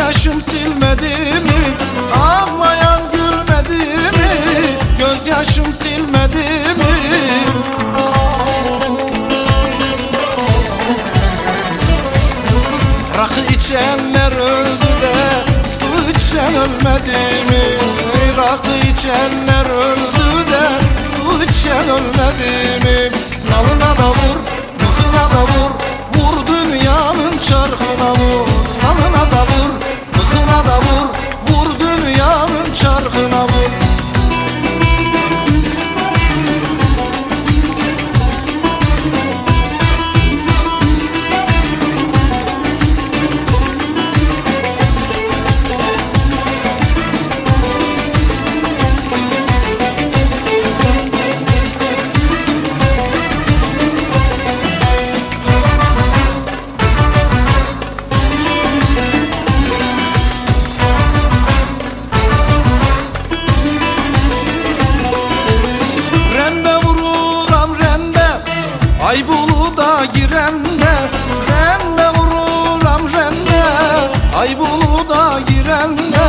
Gözyaşım silmedi mi? Ağlayan gülmedi mi? Gözyaşım silmedi mi? Rakı içenler öldü de su içen ölmedi mi? Rakı içenler öldü de su içen ölmedi mi? Nalına da vur, mıhına da vur, vur dünyanın çarkına vur. Nalına da vur, mıhına da vur, vur dünyanın çarkına vur. Ay buluda girende, rende vururam rende. Ay buluda girende.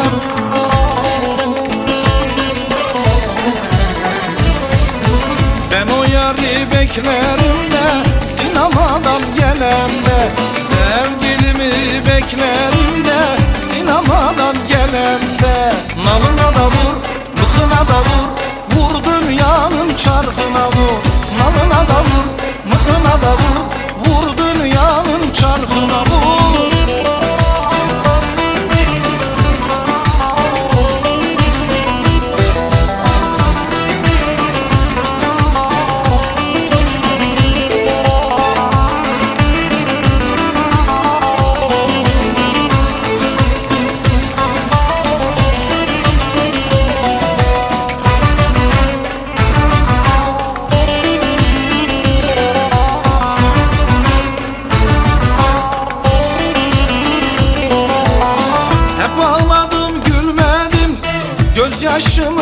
Ben o yari beklerim de sinemadan gelende. Sevgilimi beklerim de sinemadan gelende. Nalına da vur, mıkına da vur, vur dünyanın çarkına vur. Nalına da vur, mıhına da vur, vur dünyanın çarkına vur. Gözyaşım